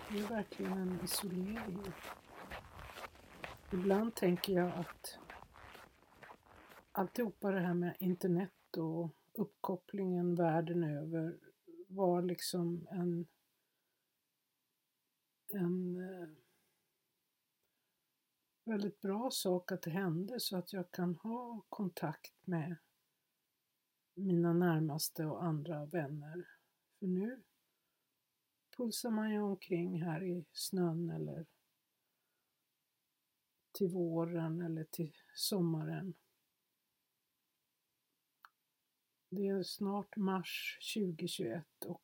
Det är verkligen en isolering. Ibland tänker jag att alltihopa det här med internet och uppkopplingen världen över var liksom en väldigt bra sak att det hände, så att jag kan ha kontakt med mina närmaste och andra vänner. För nu pulsar man ju omkring här i snön eller till våren eller till sommaren. Det är snart mars 2021 och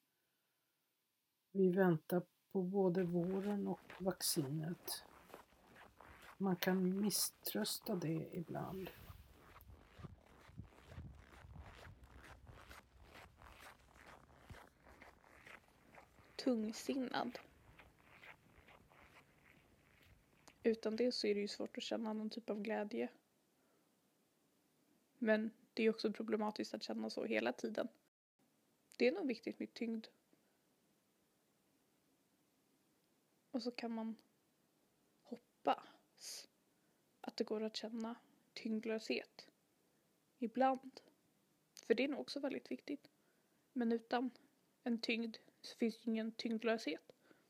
vi väntar på både våren och vaccinet. Man kan misströsta det ibland. Tungsinnad. Utan det så är det ju svårt att känna någon typ av glädje. Men det är också problematiskt att känna så hela tiden. Det är nog viktigt med tyngd. Och så kan man hoppas att det går att känna tyngdlöshet. Ibland. För det är nog också väldigt viktigt. Men utan en tyngd så finns det ingen tyngdlöshet.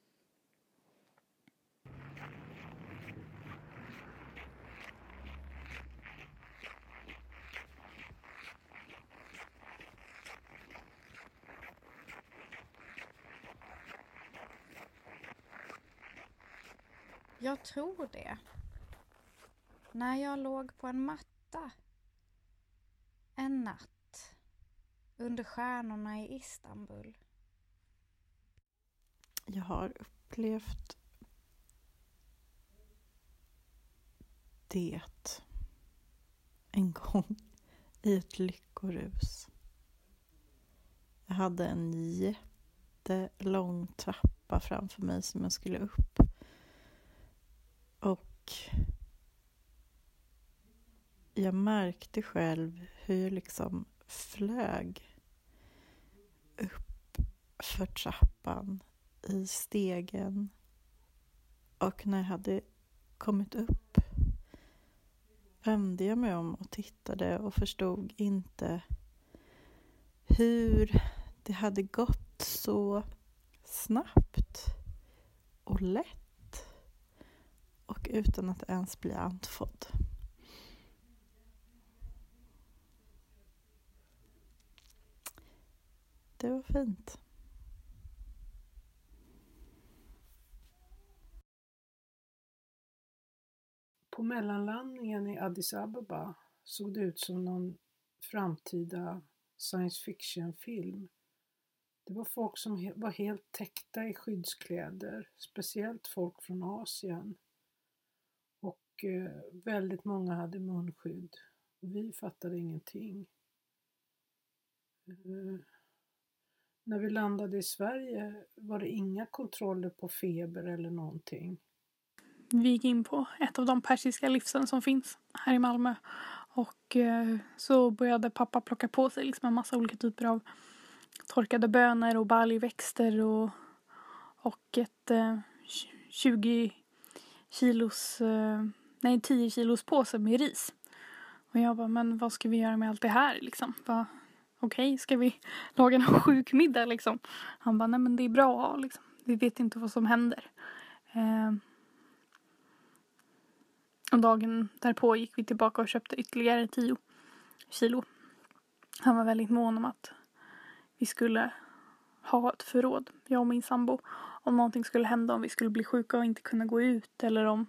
Jag tror det. När jag låg på en matta en natt under stjärnorna i Istanbul. Jag har upplevt det en gång i ett lyckorus. Jag hade en jättelång trappa framför mig som jag skulle upp. Och jag märkte själv hur jag liksom flög upp för trappan i stegen. Och när jag hade kommit upp vände jag mig om och tittade och förstod inte hur det hade gått så snabbt och lätt och utan att ens bli andfådd. Det var fint. På mellanlandningen i Addis Abeba såg det ut som någon framtida science fiction-film. Det var folk som var helt täckta i skyddskläder, speciellt folk från Asien. Och väldigt många hade munskydd. Vi fattade ingenting. När vi landade i Sverige var det inga kontroller på feber eller någonting. Vi gick in på ett av de persiska livsen som finns här i Malmö. Och så började pappa plocka på sig liksom en massa olika typer av torkade bönor och baljväxter och ett 10 kilos påse med ris. Och jag bara, men vad ska vi göra med allt det här liksom? Okej, ska vi laga en sjuk middag liksom? Han bara, nej men det är bra att ha liksom. Vi vet inte vad som händer. Och dagen därpå gick vi tillbaka och köpte ytterligare 10 kilo. Han var väldigt mån om att vi skulle ha ett förråd, jag och min sambo. Om någonting skulle hända, om vi skulle bli sjuka och inte kunna gå ut. Eller om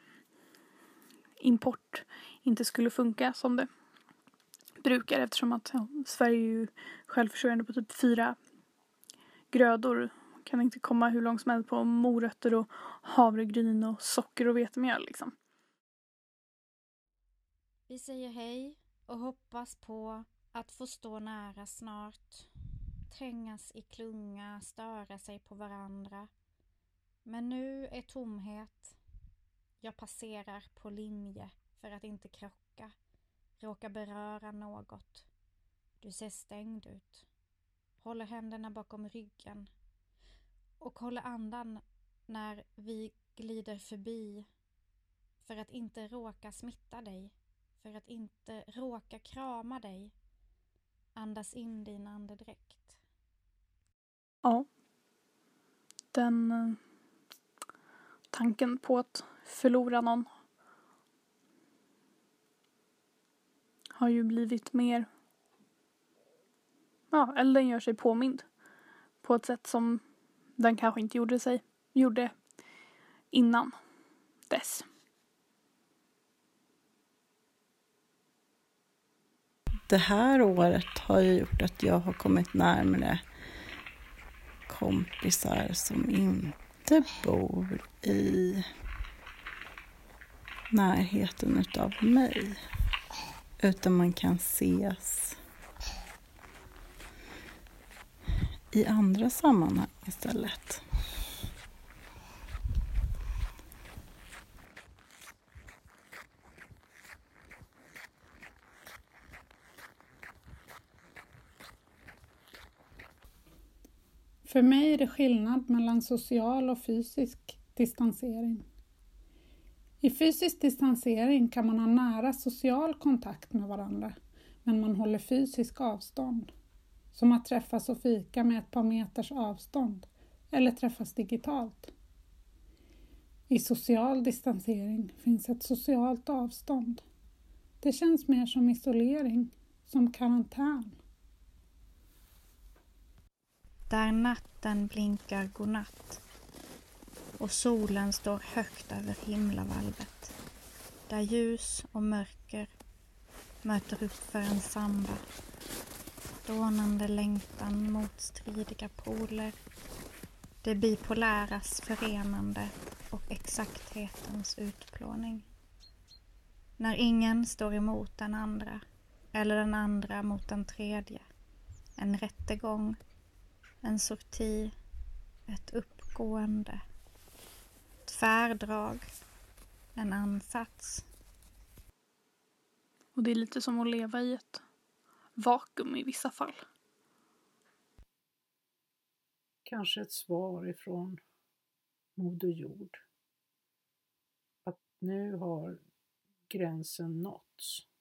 import inte skulle funka som det brukar. Eftersom att Sverige är ju självförsörjande på typ 4 grödor. Man kan inte komma hur långt som helst på morötter och havregryn och socker och vetemjöl liksom. Vi säger hej och hoppas på att få stå nära snart. Trängas i klunga, störa sig på varandra. Men nu är tomhet. Jag passerar på linje för att inte krocka. Råka beröra något. Du ser stängd ut. Håller händerna bakom ryggen. och håller andan när vi glider förbi för att inte råka smitta dig, för att inte råka krama dig. Andas in din andedräkt. Ja. Den tanken på att förlora någon har ju blivit mer, ja, eller den gör sig påmind på ett sätt som den kanske inte gjorde innan dess. Det här året har ju gjort att jag har kommit närmare kompisar som inte bor i närheten utav mig. Utan man kan ses i andra sammanhang istället. För mig är det skillnad mellan social och fysisk distansering. I fysisk distansering kan man ha nära social kontakt med varandra, men man håller fysisk avstånd. Som att träffas och fika med ett par meters avstånd, eller träffas digitalt. I social distansering finns ett socialt avstånd. Det känns mer som isolering, som karantän. Där natten blinkar godnatt och solen står högt över himlavalvet. Där ljus och mörker möter upp för en samba. Dånande längtan, motstridiga poler. Det bipoläras förenande och exakthetens utplåning. När ingen står emot den andra eller den andra mot den tredje. En rättegång, en sorti, ett uppgående, tvärdrag, en ansats. Och det är lite som att leva i ett vakuum i vissa fall. Kanske ett svar ifrån Moder Jord. Att nu har gränsen nåtts.